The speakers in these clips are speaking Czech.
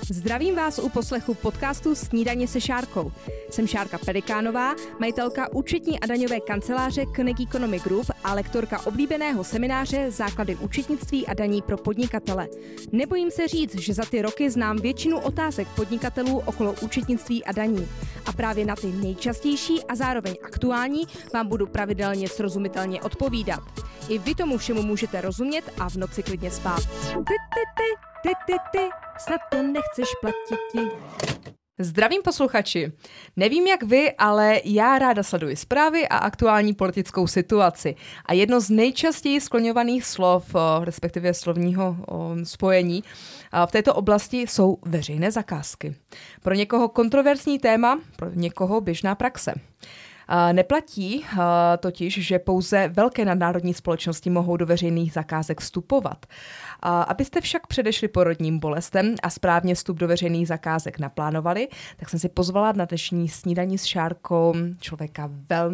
Zdravím vás u poslechu podcastu Snídaně se Šárkou. Jsem Šárka Pelikánová, majitelka účetní a daňové kanceláře Knek Economy Group a lektorka oblíbeného semináře Základy účetnictví a daní pro podnikatele. Nebojím se říct, že za ty roky znám většinu otázek podnikatelů okolo účetnictví a daní. A právě na ty nejčastější a zároveň aktuální vám budu pravidelně srozumitelně odpovídat. I vy tomu všemu můžete rozumět a v noci klidně spát. Ty, snad to nechceš platiti. Zdravím posluchači. Nevím jak vy, ale já ráda sleduji zprávy a aktuální politickou situaci. A jedno z nejčastěji skloňovaných slov, respektive slovního spojení, v této oblasti jsou veřejné zakázky. Pro někoho kontroverzní téma, pro někoho běžná praxe. Neplatí totiž, že pouze velké nadnárodní společnosti mohou do veřejných zakázek vstupovat. Abyste však předešli porodním bolestem a správně vstup do veřejných zakázek naplánovali, tak jsem si pozvala na dnešní snídani s Šárkou člověka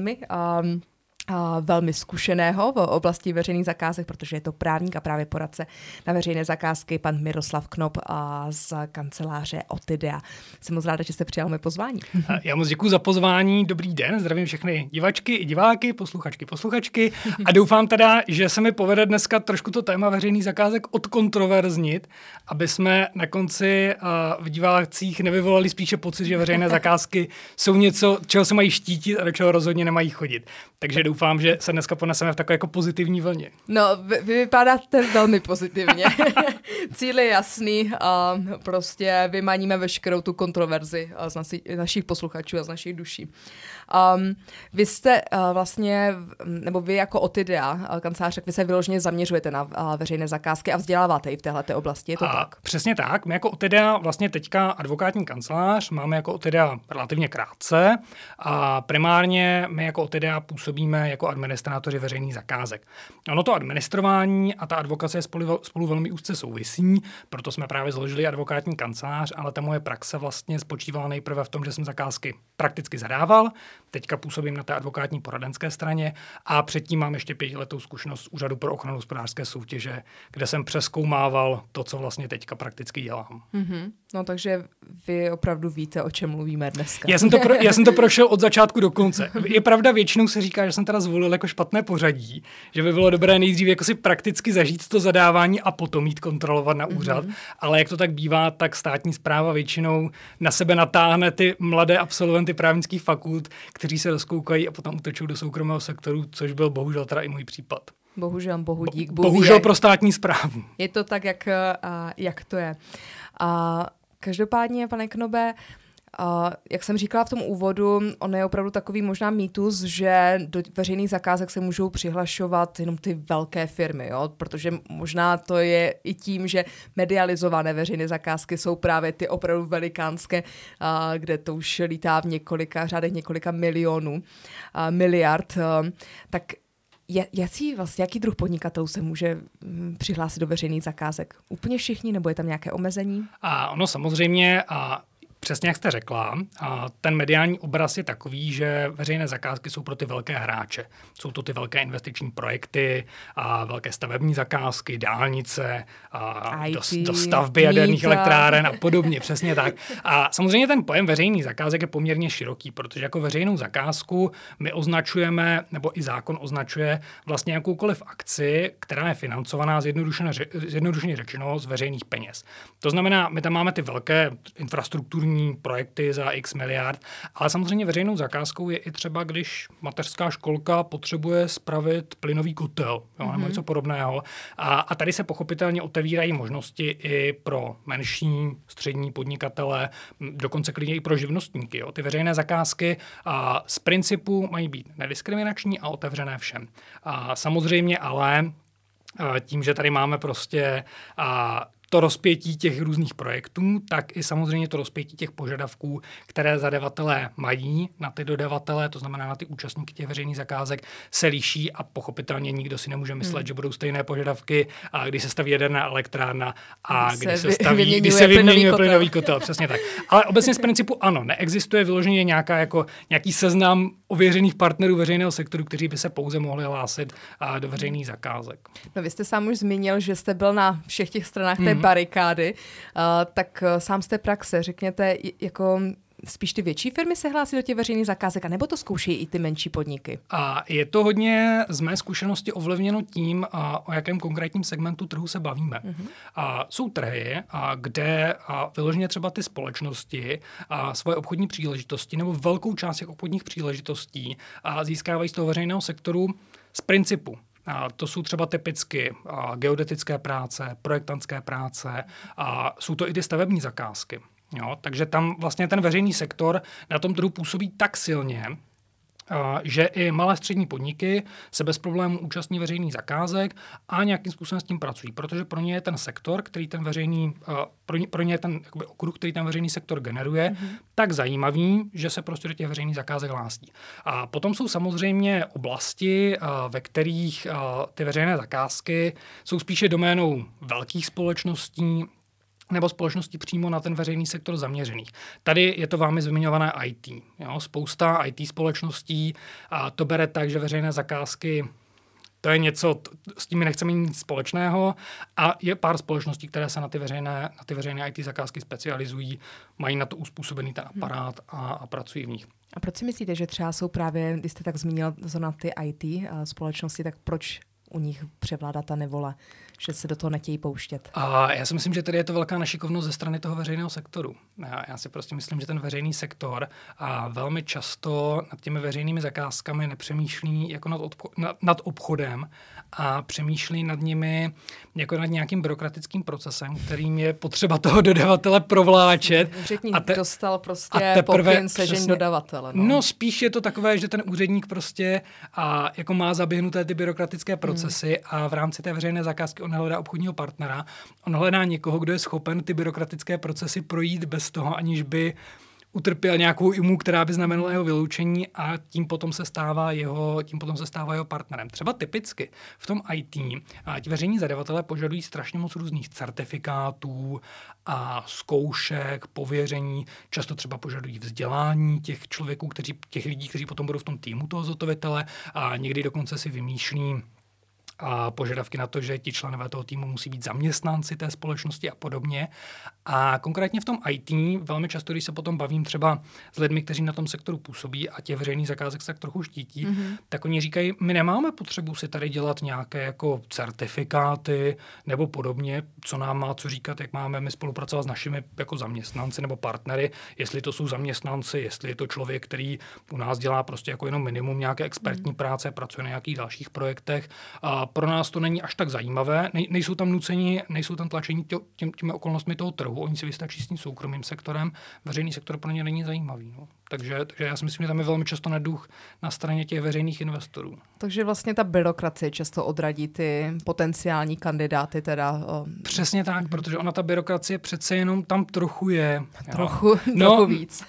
velmi zkušeného v oblasti veřejných zakázek, protože je to právník a právě poradce na veřejné zakázky, pan Miroslav Knop z kanceláře Otidea. Jsem moc ráda, že jste přijal mé pozvání. Já moc děkuji za pozvání, dobrý den, zdravím všechny divačky i diváky, posluchačky a doufám teda, že se mi povede dneska trošku to téma veřejných zakázek odkontroverznit, aby jsme na konci v divácích nevyvolali spíše pocit, že veřejné zakázky jsou něco, čeho se mají štítit a do čeho rozhodně nemají chodit. Takže doufám, že se dneska poneseme v takové jako pozitivní vlně. No, vy vypadáte velmi pozitivně. Cíl je jasný a prostě vymaníme veškerou tu kontroverzi z našich posluchačů a z našich duší. Vy jste vlastně, nebo vy jako Otidea, kancelář, vy se vyloženě zaměřujete na veřejné zakázky a vzděláváte i v téhleté oblasti, je to tak? Přesně tak. My jako Otidea vlastně teďka advokátní kancelář máme jako Otidea relativně krátce a primárně my jako Otidea působíme jako administrátoři veřejných zakázek. Ono to administrování a ta advokace spolu velmi úzce souvisí, proto jsme právě založili advokátní kancelář, ale ta moje praxe vlastně spočívala nejprve v tom, že jsem zakázky prakticky zadával. Teďka působím na té advokátní poradenské straně a předtím mám ještě 5letou zkušenost z Úřadu pro ochranu hospodářské soutěže, kde jsem přezkoumával to, co vlastně teďka prakticky dělám. Mm-hmm. No takže vy opravdu víte, o čem mluvíme dneska. Já jsem to prošel od začátku do konce. Je pravda, většinou se říká, že jsem teda zvolil jako špatné pořadí, že by bylo dobré nejdřív jako si prakticky zažít to zadávání a potom jít kontrolovat na úřad, ale jak to tak bývá, tak státní správa většinou na sebe natáhne ty mladé absolventy právnických fakult, kteří se rozkoukají a potom utečou do soukromého sektoru, což byl bohužel teda i můj případ. Bohužel, bohudík. Bohužel pro státní správu. Je to tak, jak to je. Každopádně, pane Knobe, jak jsem říkala v tom úvodu, on je opravdu takový možná mýtus, že do veřejných zakázek se můžou přihlašovat jenom ty velké firmy, jo? Protože možná to je i tím, že medializované veřejné zakázky jsou právě ty opravdu velikánské, kde to už lítá v řádech několika milionů, miliard, tak jaký druh podnikatelů se může přihlásit do veřejných zakázek? Úplně všichni, nebo je tam nějaké omezení? Ono samozřejmě, přesně jak jste řekla, ten mediální obraz je takový, že veřejné zakázky jsou pro ty velké hráče. Jsou to ty velké investiční projekty, velké stavební zakázky, dálnice, do stavby jaderných elektráren a podobně, přesně tak. A samozřejmě ten pojem veřejný zakázek je poměrně široký, protože jako veřejnou zakázku my označujeme, nebo i zákon označuje vlastně jakoukoliv akci, která je financovaná zjednodušeně řečeno z veřejných peněz. To znamená, my tam máme ty velké infrastrukturní projekty za x miliard, ale samozřejmě veřejnou zakázkou je i třeba, když mateřská školka potřebuje spravit plynový kotel, nebo něco podobného. A tady se pochopitelně otevírají možnosti i pro menší, střední podnikatele, dokonce klidně i pro živnostníky. Jo. Ty veřejné zakázky z principu mají být nediskriminační a otevřené všem. Samozřejmě ale tím, že tady máme prostě to rozpětí těch různých projektů, tak i samozřejmě to rozpětí těch požadavků, které zadavatelé mají na ty dodavatele, to znamená na ty účastníky těch veřejných zakázek, se liší a pochopitelně nikdo si nemůže myslet, že budou stejné požadavky, když se staví jaderná elektrárna a když se vyměňuje plynový kotel. Přesně tak. Ale obecně z principu ano, neexistuje vyloženě nějaký seznam ověřených partnerů veřejného sektoru, kteří by se pouze mohli hlásit do veřejných zakázek. No, vy jste sám už zmínil, že jste byl na všech těch stranách té barikády. Tak sám z té praxe, řekněte, jako spíš ty větší firmy se hlásí do těch veřejných zakázek, anebo to zkouší i ty menší podniky? A je to hodně z mé zkušenosti ovlivněno tím, o jakém konkrétním segmentu trhu se bavíme. A jsou trhy, kde vyloženě třeba ty společnosti svoje obchodní příležitosti nebo velkou část těch obchodních příležitostí získávají z toho veřejného sektoru z principu. To jsou třeba typicky geodetické práce, projektantské práce, jsou to i ty stavební zakázky. Jo, takže tam vlastně ten veřejný sektor na tom trhu působí tak silně, že i malé střední podniky se bez problémů účastní veřejných zakázek a nějakým způsobem s tím pracují, protože pro ně je ten sektor, který ten veřejný, pro ně je ten jakoby okruh, který ten veřejný sektor generuje, tak zajímavý, že se prostě do těch veřejných zakázek hlásí. A potom jsou samozřejmě oblasti, ve kterých ty veřejné zakázky jsou spíše doménou velkých společností, nebo společnosti přímo na ten veřejný sektor zaměřených. Tady je to vámi zmiňované IT. Jo? Spousta IT společností to bere tak, že veřejné zakázky to je něco, s tím my nechceme nic společného a je pár společností, které se na ty veřejné IT zakázky specializují, mají na to uspůsobený ten aparát a pracují v nich. A proč si myslíte, že třeba jsou právě, když jste tak zmínil zrovna ty IT společnosti, tak proč u nich převládá ta nevole, že se do toho nechtějí pouštět? A já si myslím, že tady je to velká nešikovnost ze strany toho veřejného sektoru. Já si prostě myslím, že ten veřejný sektor velmi často nad těmi veřejnými zakázkami nepřemýšlí jako nad obchodem a přemýšlí nad nimi jako nad nějakým byrokratickým procesem, kterým je potřeba toho dodavatele provláčet. Úředník dostal prostě pokyn sežení dodavatele. No, spíš je to takové, že ten úředník prostě jako má zaběhnuté ty byrokratické procesy a v rámci té veřejné zakázky on hledá obchodního partnera. On hledá někoho, kdo je schopen ty byrokratické procesy projít bez toho, aniž by utrpěl nějakou imu, která by znamenala jeho vyloučení a tím potom se stává jeho partnerem. Třeba typicky v tom IT ti veřejní zadavatelé požadují strašně moc různých certifikátů a zkoušek, pověření, často třeba požadují vzdělání těch lidí, kteří potom budou v tom týmu toho zhotovitele a někdy dokonce si vymýšlí a požadavky na to, že ti členové toho týmu musí být zaměstnanci té společnosti a podobně. A konkrétně v tom IT velmi často, když se potom bavím třeba s lidmi, kteří na tom sektoru působí a těch veřejných zakázek se tak trochu štítí, tak oni říkají, my nemáme potřebu si tady dělat nějaké jako certifikáty nebo podobně, co nám má co říkat, jak máme my spolupracovat s našimi jako zaměstnanci nebo partnery, jestli to jsou zaměstnanci, jestli je to člověk, který u nás dělá prostě jako jenom minimum nějaké expertní práce, pracuje na nějakých dalších projektech. A pro nás to není až tak zajímavé, nejsou tam nuceni, nejsou tam tlačení těmi okolnostmi toho trhu, oni si vystačí s tím soukromým sektorem, veřejný sektor pro ně není zajímavý. No. Takže já si myslím, že tam je velmi často neduch na straně těch veřejných investorů. Takže vlastně ta byrokracie často odradí ty potenciální kandidáty teda. Přesně tak, protože ona ta byrokracie přece jenom tam trochu je. Trochu víc.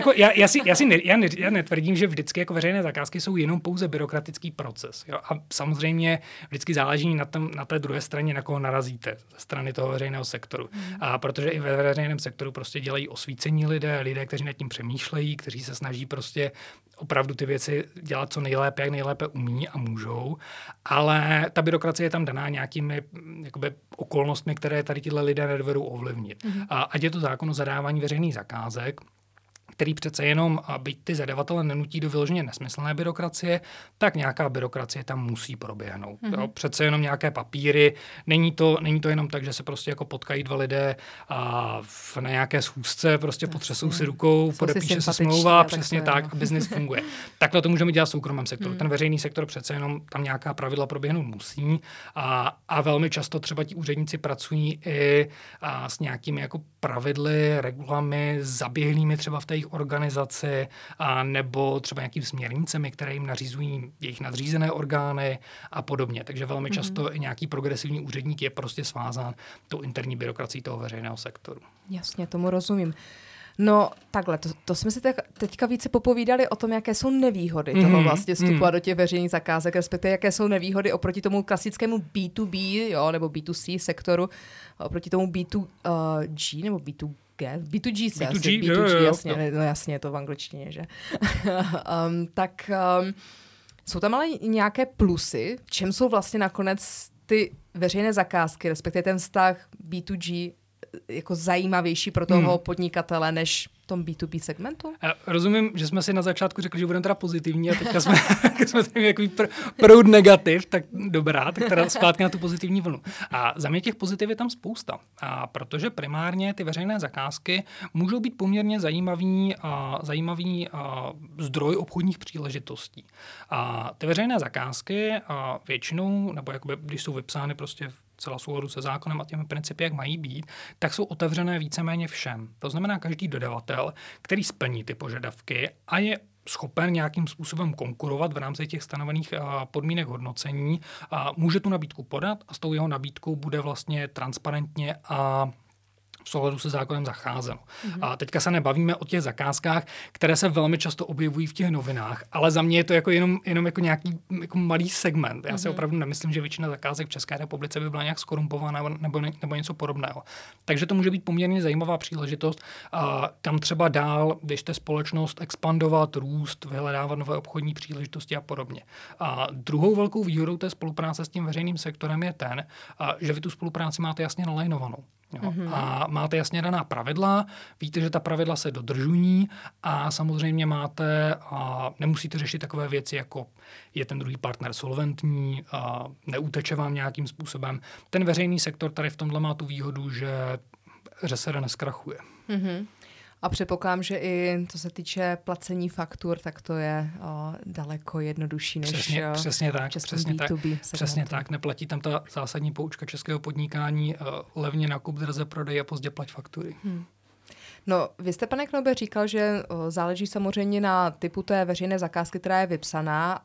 Já netvrdím, že vždycky jako veřejné zakázky jsou jenom pouze byrokratický proces. Jo? A samozřejmě vždycky záleží na té druhé straně, na koho narazíte ze strany toho veřejného sektoru. A protože i ve veřejném sektoru prostě dělají osvícení lidé, kteří nad tím přemýšlejí, kteří se snaží prostě opravdu ty věci dělat co nejlépe, jak nejlépe umí a můžou, ale ta byrokracie je tam daná nějakými jakoby okolnostmi, které tady tyhle lidé nedovedou ovlivnit. A ať je to zákon o zadávání veřejných zakázek, který přece jenom, byť ty zadavatele nenutí do vyloženě nesmyslné byrokracie, tak nějaká byrokracie tam musí proběhnout. Jo? Přece jenom nějaké papíry. Není to jenom tak, že se prostě jako potkají dva lidé na nějaké schůzce, prostě potřesou si rukou, podepíše se smlouva, přesně tak, a biznis funguje. Takhle to můžeme dělat v soukromém sektoru. Ten veřejný sektor přece jenom tam nějaká pravidla proběhnout musí a velmi často třeba ti úředníci pracují i s nějakými jako pravidly, regulami, zaběhlými třeba v té jejich organizaci a nebo třeba nějakými směrnicemi, které jim nařizují jejich nadřízené orgány a podobně. Takže velmi často i nějaký progresivní úředník je prostě svázán tou interní byrokracií toho veřejného sektoru. Jasně, tomu rozumím. No takhle, to jsme si teďka více popovídali o tom, jaké jsou nevýhody toho vlastně vstupovat do těch veřejných zakázek, respektive jaké jsou nevýhody oproti tomu klasickému B2B, jo, nebo B2C sektoru, oproti tomu B2G nebo B2G se asi, B2G, jasně, no jasně, je to v angličtině, že? Jsou tam ale nějaké plusy, čem jsou vlastně nakonec ty veřejné zakázky, respektive ten vztah B2G jako zajímavější pro toho podnikatele než v tom B2B segmentu? Já rozumím, že jsme si na začátku řekli, že budeme teda pozitivní a teďka jsme tady takový proud negativ, tak dobrá, tak teda zpátky na tu pozitivní vlnu. A za mě těch pozitiv je tam spousta, protože primárně ty veřejné zakázky můžou být poměrně zajímavý zdroj obchodních příležitostí. A ty veřejné zakázky většinou, nebo jakoby, když jsou vypsány prostě celá souladu se zákonem a těmi principy, jak mají být, tak jsou otevřené víceméně všem. To znamená, každý dodavatel, který splní ty požadavky a je schopen nějakým způsobem konkurovat v rámci těch stanovených podmínek hodnocení, může tu nabídku podat a s tou jeho nabídkou bude vlastně transparentně a v souladu se zákonem zacházeno. A teďka se nebavíme o těch zakázkách, které se velmi často objevují v těch novinách, ale za mě je to jako jenom jako nějaký jako malý segment. Já si opravdu nemyslím, že většina zakázek v České republice by byla nějak skorumpovaná nebo něco podobného. Takže to může být poměrně zajímavá příležitost, kam třeba dál, když jste společnost expandovat, růst, vyhledávat nové obchodní příležitosti a podobně. A druhou velkou výhodou té spolupráce s tím veřejným sektorem je ten, že vy tu spolupráci máte jasně nalajnovanou. A máte jasně daná pravidla, víte, že ta pravidla se dodržují a samozřejmě nemusíte řešit takové věci, jako je ten druhý partner solventní, neuteče vám nějakým způsobem. Ten veřejný sektor tady v tomhle má tu výhodu, že ŘSR neskrachuje. A předpokládám, že i co se týče placení faktur, tak to je daleko jednodušší než přesně tak, B2B. Přesně tak, neplatí tam ta zásadní poučka českého podnikání, levně nakup, draze prodej a pozdě plať faktury. No, vy jste, pane Knobe, říkal, že záleží samozřejmě na typu té veřejné zakázky, která je vypsaná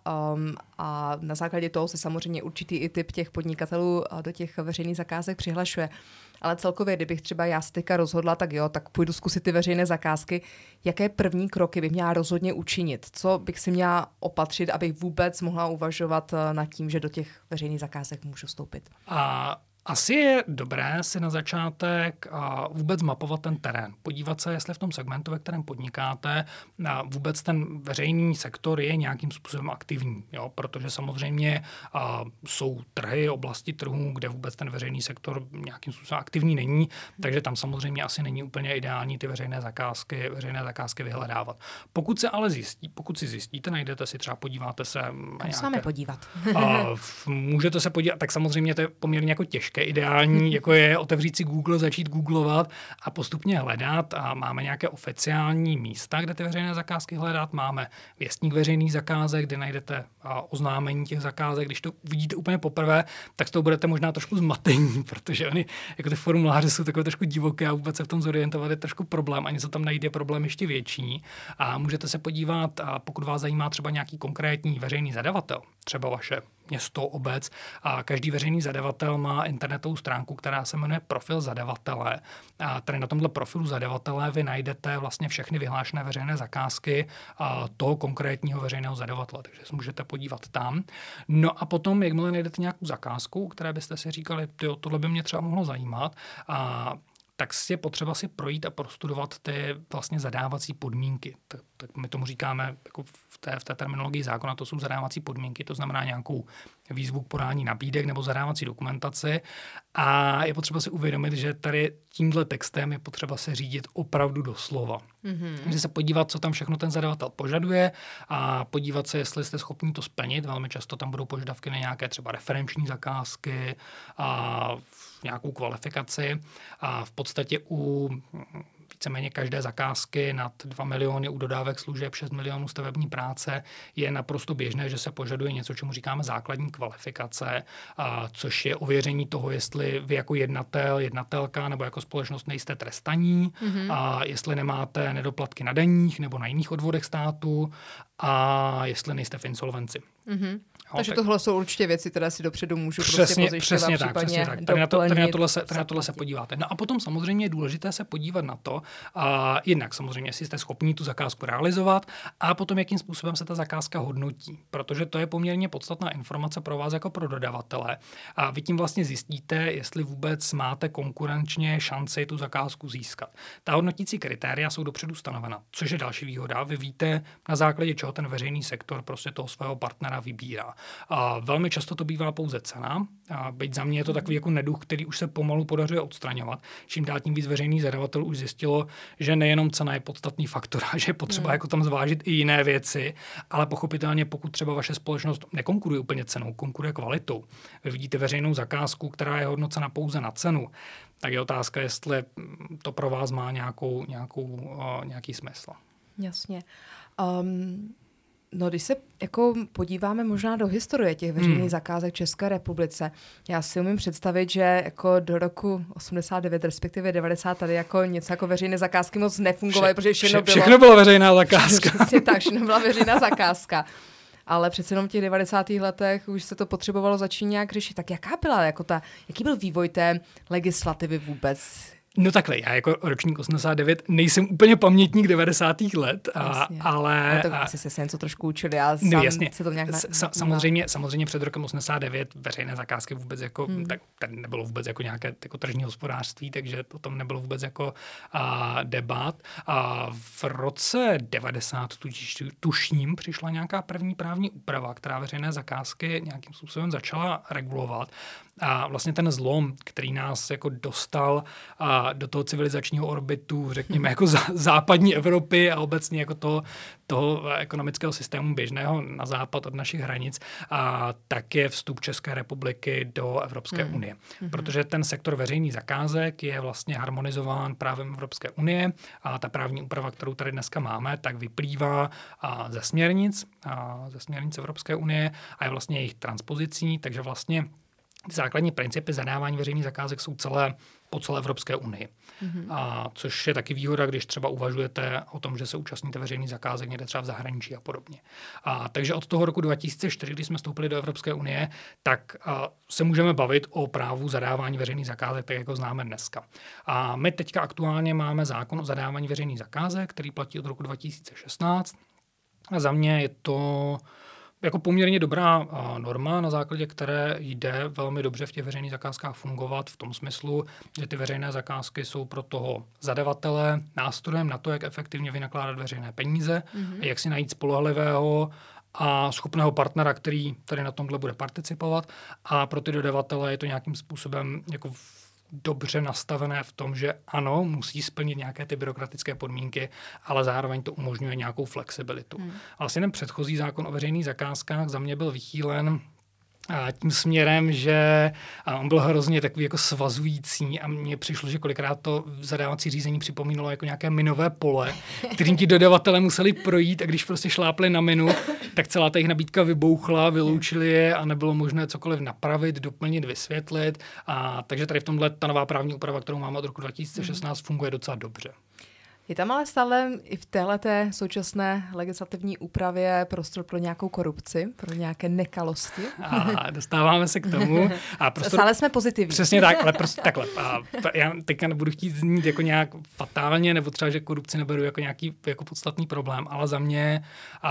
a na základě toho se samozřejmě určitý i typ těch podnikatelů do těch veřejných zakázek přihlašuje. Ale celkově, kdybych třeba já se teďka rozhodla, tak půjdu zkusit ty veřejné zakázky. Jaké první kroky bych měla rozhodně učinit? Co bych si měla opatřit, abych vůbec mohla uvažovat nad tím, že do těch veřejných zakázek můžu vstoupit? Asi je dobré si na začátek vůbec mapovat ten terén. Podívat se, jestli v tom segmentu, ve kterém podnikáte, vůbec ten veřejný sektor je nějakým způsobem aktivní. Jo? Protože samozřejmě jsou trhy, oblasti trhů, kde vůbec ten veřejný sektor nějakým způsobem aktivní není, takže tam samozřejmě asi není úplně ideální ty veřejné zakázky vyhledávat. Pokud si zjistíte, najdete si třeba, podíváte se... Kam se máme podívat? Můžete se podívat, tak samozřejmě to je poměrně jako těžké. Ideální, jako je otevřít si Google, začít googlovat a postupně hledat. A máme nějaké oficiální místa, kde ty veřejné zakázky hledat. Máme věstník veřejných zakázek, kde najdete oznámení těch zakázek. Když to vidíte úplně poprvé, tak z toho budete možná trošku zmatení, protože oni, jako ty formuláře jsou takové trošku divoké a vůbec se v tom zorientovat je trošku problém. Ani co tam najde, je problém ještě větší. A můžete se podívat, pokud vás zajímá třeba nějaký konkrétní veřejný zadavatel, třeba vaše město, obec, a každý veřejný zadavatel má internetovou stránku, která se jmenuje Profil zadavatele. A tady na tomhle profilu zadavatele vy najdete vlastně všechny vyhlášené veřejné zakázky toho konkrétního veřejného zadavatele, takže se můžete podívat tam. No a potom, jakmile najdete nějakou zakázku, které byste si říkali, tohle by mě třeba mohlo zajímat, tak je potřeba si projít a prostudovat ty vlastně zadávací podmínky. Tak my tomu říkáme jako v té terminologii zákona, to jsou zadávací podmínky, to znamená nějakou výzvu k podání nabídek nebo zadávací dokumentaci. A je potřeba si uvědomit, že tady tímhle textem je potřeba se řídit opravdu doslova. Takže se podívat, co tam všechno ten zadavatel požaduje a podívat se, jestli jste schopni to splnit. Velmi často tam budou požadavky na nějaké třeba referenční zakázky a nějakou kvalifikaci. A v podstatě u víceméně každé zakázky nad 2 miliony u dodávek služeb, 6 milionů stavební práce je naprosto běžné, že se požaduje něco, čemu říkáme základní kvalifikace, což je ověření toho, jestli vy jako jednatelka nebo jako společnost nejste trestaní, a jestli nemáte nedoplatky na daních nebo na jiných odvodech státu a jestli nejste v insolvenci. Takže tohle jsou určitě věci, které si dopředu můžu pozjišťovat, přesně tak. Tady na tohle se podíváte. No a potom samozřejmě je důležité se podívat na to, jednak samozřejmě, jestli jste schopni tu zakázku realizovat a potom, jakým způsobem se ta zakázka hodnotí. Protože to je poměrně podstatná informace pro vás jako pro dodavatele. A vy tím vlastně zjistíte, jestli vůbec máte konkurenčně šanci tu zakázku získat. Ta hodnotící kritéria jsou dopředu stanovena, což je další výhoda. Vy víte, na základě čeho ten veřejný sektor prostě toho svého partnera vybírá. A velmi často to bývá pouze cena. A byť za mě je to takový jako neduch, který už se pomalu podařuje odstraňovat. Čím dál tím víc veřejných zadavatelů už zjistilo, že nejenom cena je podstatný faktor, že je potřeba jako tam zvážit i jiné věci, ale pochopitelně pokud třeba vaše společnost nekonkuruje úplně cenou, konkuruje kvalitou. Vy vidíte veřejnou zakázku, která je hodnocena pouze na cenu, tak je otázka, jestli to pro vás má nějaký smysl. Jasně. No, když se jako podíváme možná do historie těch veřejných zakázek v České republice, já si umím představit, že jako do roku 89, respektive 90 tady jako něco jako veřejné zakázky moc nefungovaly, protože všechno bylo veřejná zakázka. Přesně tak, všechno byla veřejná zakázka. Ale přece jenom v těch 90. letech už se to potřebovalo začít nějak řešit. Tak jaký byl vývoj té legislativy vůbec? No takhle, já jako ročník 89 nejsem úplně pamětník 90. let, ale... No to asi se něco trošku učili a se to nějak... Samozřejmě před rokem 89 veřejné zakázky vůbec jako, tak nebylo vůbec jako nějaké jako tržní hospodářství, takže o tom nebylo vůbec jako debat. A v roce 90 tuším přišla nějaká první právní úprava, která veřejné zakázky nějakým způsobem začala regulovat. A vlastně ten zlom, který nás jako dostal do toho civilizačního orbitu, řekněme, jako západní Evropy a obecně jako toho ekonomického systému běžného na západ od našich hranic, tak je vstup České republiky do Evropské unie. Protože ten sektor veřejných zakázek je vlastně harmonizován právem Evropské unie a ta právní úprava, kterou tady dneska máme, tak vyplývá ze směrnic Evropské unie a je vlastně jejich transpozicí, takže vlastně základní principy zadávání veřejných zakázek jsou po celé Evropské unii. Což je taky výhoda, když třeba uvažujete o tom, že se účastníte veřejných zakázek někde třeba v zahraničí a podobně. Takže od toho roku 2004, když jsme vstoupili do Evropské unie, tak se můžeme bavit o právu zadávání veřejných zakázek, tak jako známe dneska. A my teďka aktuálně máme zákon o zadávání veřejných zakázek, který platí od roku 2016. A za mě je to jako poměrně dobrá norma, na základě které jde velmi dobře v těch veřejných zakázkách fungovat v tom smyslu, že ty veřejné zakázky jsou pro toho zadavatele nástrojem na to, jak efektivně vynakládat veřejné peníze a jak si najít spolehlivého a schopného partnera, který tady na tomhle bude participovat. A pro ty dodavatele je to nějakým způsobem jako dobře nastavené v tom, že ano, musí splnit nějaké ty byrokratické podmínky, ale zároveň to umožňuje nějakou flexibilitu. Vlastně ten předchozí zákon o veřejných zakázkách za mě byl vychýlen tím směrem, že on byl hrozně takový jako svazující a mně přišlo, že kolikrát to zadávací řízení připomínalo jako nějaké minové pole, kterým ti dodavatelé museli projít a když prostě šlápli na minu, tak celá ta jejich nabídka vybouchla, vyloučili je a nebylo možné cokoliv napravit, doplnit, vysvětlit. Takže tady v tomhle ta nová právní úprava, kterou máme od roku 2016, funguje docela dobře. Je tam ale stále i v téhleté současné legislativní úpravě prostor pro nějakou korupci, pro nějaké nekalosti? Dostáváme se k tomu. Stále jsme pozitivní. Přesně tak, ale prostě takhle. Já teďka nebudu chtít znít jako nějak fatálně, nebo třeba, že korupci neberu jako nějaký jako podstatný problém, ale za mě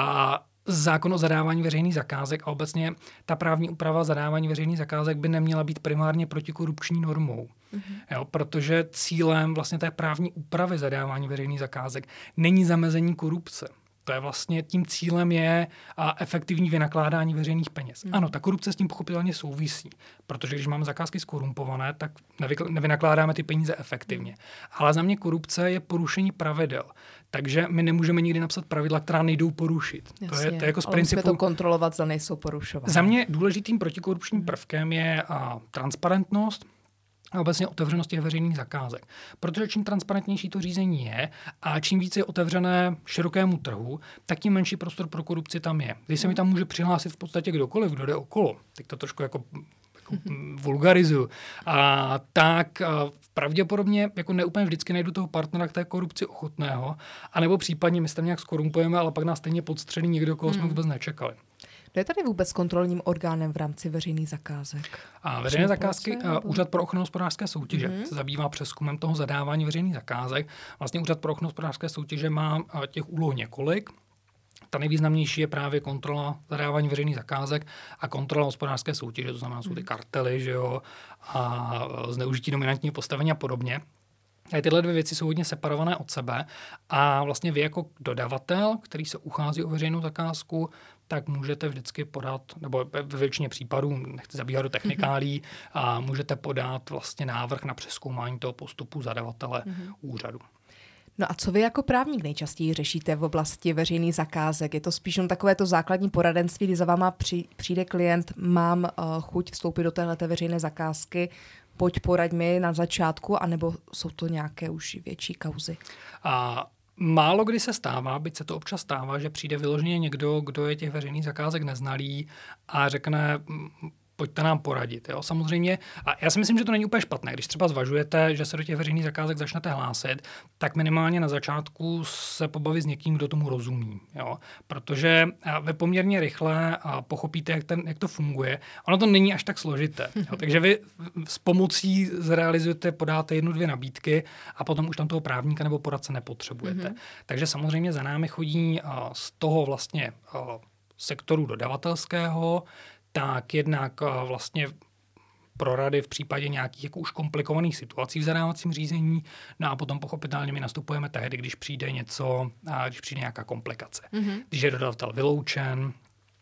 zákon o zadávání veřejných zakázek a obecně ta právní úprava zadávání veřejných zakázek by neměla být primárně protikorupční normou. Jo, protože cílem vlastně té právní úpravy zadávání veřejných zakázek není zamezení korupce. To je vlastně tím cílem je efektivní vynakládání veřejných peněz. Ano, ta korupce s tím pochopitelně souvisí, protože když máme zakázky skorumpované, tak nevynakládáme ty peníze efektivně. Ale za mě korupce je porušení pravidel. Takže my nemůžeme nikdy napsat pravidla, která nejdou porušit. Jasně, to je jako z ale principu. musíme to kontrolovat, zda nejsou porušovány. Za mě důležitým protikorupčním prvkem je transparentnost a obecně otevřenost těch veřejných zakázek. Protože čím transparentnější to řízení je a čím více je otevřené širokému trhu, tak tím menší prostor pro korupci tam je. Když se mi tam může přihlásit v podstatě kdokoliv, kdo jde okolo, tak to trošku jako vulgarizuju, tak pravděpodobně jako neúplně vždycky najdu toho partnera k té korupci ochotného, anebo případně my se tam nějak skorumpujeme, ale pak nás stejně podstřelí někdo, koho jsme vůbec nečekali. Kdo je tady vůbec kontrolním orgánem v rámci veřejných zakázek? Veřejné zakázky, Úřad pro ochranu hospodářské soutěže se zabývá přezkumem toho zadávání veřejných zakázek. Vlastně Úřad pro ochranu hospodářské soutěže má těch úloh několik. Ta nejvýznamnější je právě kontrola zadávání veřejných zakázek a kontrola hospodářské soutěže, to znamená, jsou ty kartely, že jo, a zneužití dominantního postavení a podobně. A tyhle dvě věci jsou hodně separované od sebe a vlastně vy jako dodavatel, který se uchází o veřejnou zakázku, tak můžete vždycky podat, nebo ve většině případů, nechci zabíhat do technikálí, a můžete podat vlastně návrh na přezkoumání toho postupu zadavatele úřadu. No a co vy jako právník nejčastěji řešíte v oblasti veřejných zakázek? Je to spíš jen takové to základní poradenství, kdy za váma přijde klient, mám chuť vstoupit do téhleté veřejné zakázky, pojď poraď mi na začátku, anebo jsou to nějaké už větší kauzy? Málo kdy se stává, byť se to občas stává, že přijde vyloženě někdo, kdo je těch veřejných zakázek neznalý a řekne, pojďte nám poradit. Jo? Samozřejmě, a já si myslím, že to není úplně špatné. Když třeba zvažujete, že se do těch veřejných zakázek začnete hlásit, tak minimálně na začátku se pobavit s někým, kdo tomu rozumí. Jo? Protože vy poměrně rychle pochopíte, jak to funguje. Ono to není až tak složité. Jo? Takže vy s pomocí zrealizujete, podáte 1-2 nabídky a potom už tam toho právníka nebo poradce nepotřebujete. Takže samozřejmě za námi chodí z toho vlastně sektoru dodavatelského, tak jednak vlastně pro rady v případě nějakých jako už komplikovaných situací v zadávacím řízení, no a potom pochopitelně my nastupujeme tehdy, když přijde nějaká komplikace. Když je dodavatel vyloučen,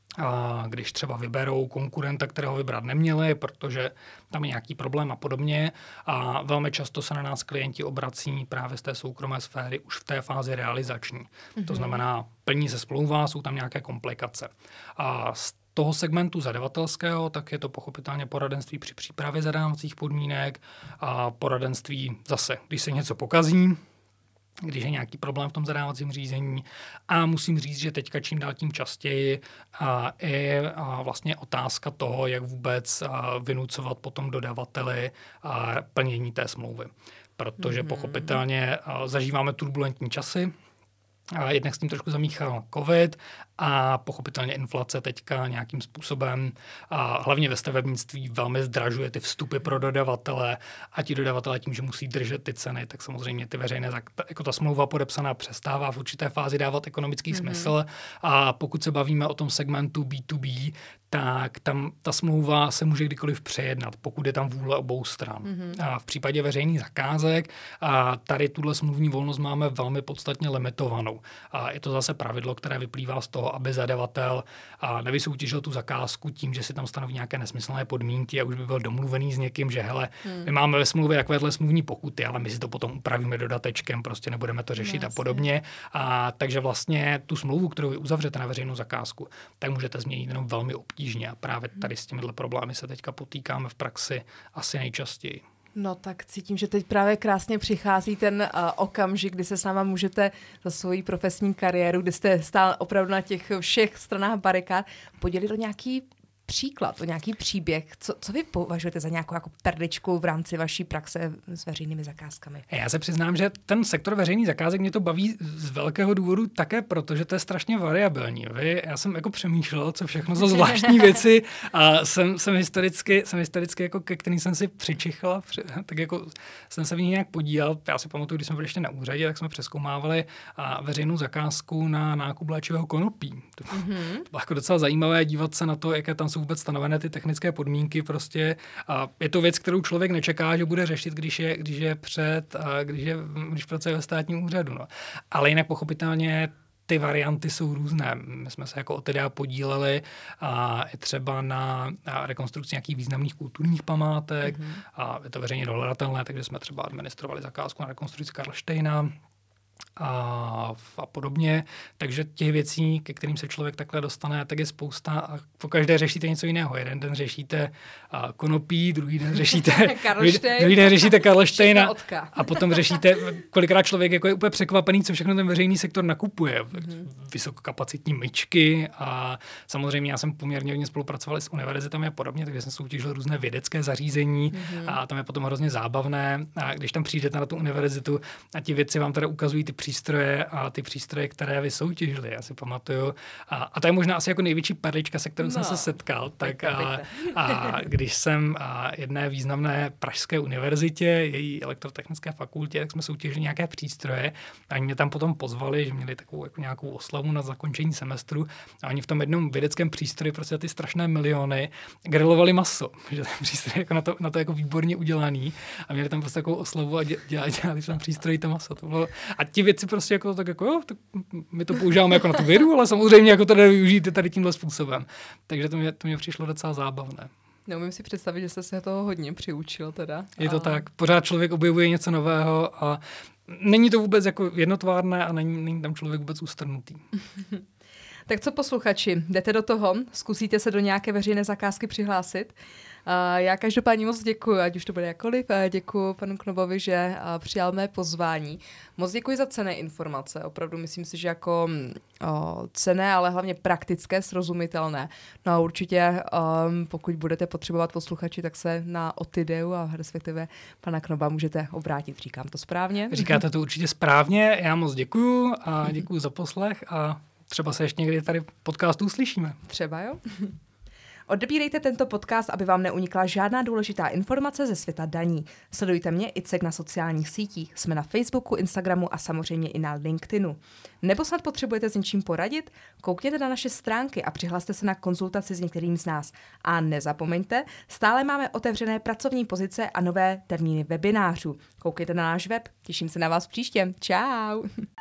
když třeba vyberou konkurenta, kterého vybrat neměli, protože tam je nějaký problém a podobně. A velmi často se na nás klienti obrací právě z té soukromé sféry už v té fázi realizační. To znamená, plní se smlouva, jsou tam nějaké komplikace. A z toho segmentu zadavatelského, tak je to pochopitelně poradenství při přípravě zadávacích podmínek a poradenství zase, když se něco pokazí, když je nějaký problém v tom zadávacím řízení. A musím říct, že teďka čím dál tím častěji je vlastně otázka toho, jak vůbec vynucovat potom dodavateli plnění té smlouvy. Protože pochopitelně zažíváme turbulentní časy, jednak s tím trošku zamíchal covid a pochopitelně inflace teďka nějakým způsobem, hlavně ve stavebnictví, velmi zdražuje ty vstupy pro dodavatele a ti dodavatelé tím, že musí držet ty ceny, tak samozřejmě ty veřejné, jako ta smlouva podepsaná přestává v určité fázi dávat ekonomický smysl a pokud se bavíme o tom segmentu B2B, tak tam ta smlouva se může kdykoliv přejednat, pokud je tam vůle obou stran. A v případě veřejných zakázek tady tuhle smluvní volnost máme velmi podstatně limitovanou. A je to zase pravidlo, které vyplývá z toho, aby zadavatel nevysoutěžil tu zakázku tím, že si tam stanoví nějaké nesmyslné podmínky a už by byl domluvený s někým, že hele, my máme ve smlouvě takovéhle smluvní pokuty, ale my si to potom upravíme dodatečkem, prostě nebudeme to řešit a podobně. Takže vlastně tu smlouvu, kterou vy uzavřete na veřejnou zakázku, tak můžete změnit jenom velmi obtížně a právě tady s těmihle problémy se teďka potýkáme v praxi asi nejčastěji. No tak cítím, že teď právě krásně přichází ten okamžik, kdy se s náma můžete za svoji profesní kariéru, kdy jste stál opravdu na těch všech stranách barikád, podělit o nějaký příklad, o nějaký příběh. Co vy považujete za nějakou jako perličku v rámci vaší praxe s veřejnými zakázkami? Já se přiznám, že ten sektor veřejných zakázek mě to baví z velkého důvodu také, protože to je strašně variabilní. Já jsem jako přemýšlel, co všechno za zvláštní věci a jsem historicky jako ke kterým jsem si přičichl, tak jako jsem se v ní nějak podílel. Já si pamatuju, když jsme byli ještě na úřadě, tak jsme přezkoumávali veřejnou zakázku na nákup léčivého konopí. To bylo jako docela zajímavé dívat se na to, jaké tam jsou vůbec stanovené ty technické podmínky. Prostě je to věc, kterou člověk nečeká, že bude řešit, když pracuje ve státním úřadu. No. Ale jinak pochopitelně ty varianty jsou různé. My jsme se jako od teda podíleli třeba na rekonstrukci nějakých významných kulturních památek. A je to veřejně dohledatelné, takže jsme třeba administrovali zakázku na rekonstrukci Karlštejna a podobně. Takže těch věcí, ke kterým se člověk takhle dostane, tak je spousta a po každé řešíte něco jiného. Jeden den řešíte konopí, druhý den řešíte Karlštejna a potom řešíte, kolikrát člověk jako je úplně překvapený, co všechno ten veřejný sektor nakupuje. Vysokokapacitní myčky a samozřejmě já jsem poměrně hodně spolupracoval s univerzitami a podobně, takže jsem soutěžil různé vědecké zařízení a tam je potom hrozně zábavné. A když tam přijdete na tu univerzitu a ti vědci vám teda ukazují ty přístroje, které vysoutěžili. Já si pamatuju. A to je možná asi jako největší perlička, se kterou jsem se setkal. A když jsem jedné významné pražské univerzitě, její elektrotechnické fakultě, tak jsme soutěžili nějaké přístroje a oni mě tam potom pozvali, že měli takovou jako nějakou oslavu na zakončení semestru a oni v tom jednom vědeckém přístroji prostě ty strašné miliony grilovali maso. Že ten přístroj jako na to jako výborně udělaný a měli tam prostě takovou oslavu a dělali v tom přístroji to maso. To bylo, a ti věci prostě jako tak jako jo, tak my to používáme jako na tu vědu, ale samozřejmě jako to jde využít tady tímhle způsobem. Takže to mě přišlo docela zábavné. Neumím si představit, že jste se toho hodně přiučil teda. Je to tak. Pořád člověk objevuje něco nového a není to vůbec jako jednotvárné a není tam člověk vůbec ustrnutý. Tak co posluchači, jdete do toho? Zkusíte se do nějaké veřejné zakázky přihlásit? Já každopádně moc děkuji, ať už to bude jakkoliv. Děkuji panu Knobovi, že přijal mé pozvání. Moc děkuji za cenné informace. Opravdu myslím si, že jako cenné, ale hlavně praktické, srozumitelné. No a určitě, pokud budete potřebovat posluchači, tak se na Otideu a respektive pana Knoba můžete obrátit. Říkám to správně? Říkáte to určitě správně. Já moc děkuji a děkuji za poslech a třeba se ještě někdy tady v podcastu uslyšíme. Třeba jo. Odebírejte tento podcast, aby vám neunikla žádná důležitá informace ze světa daní. Sledujte mě i CEK na sociálních sítích. Jsme na Facebooku, Instagramu a samozřejmě i na LinkedInu. Nebo snad potřebujete s něčím poradit? Koukněte na naše stránky a přihlaste se na konzultaci s některým z nás. A nezapomeňte, stále máme otevřené pracovní pozice a nové termíny webinářů. Koukejte na náš web. Těším se na vás příště. Čau!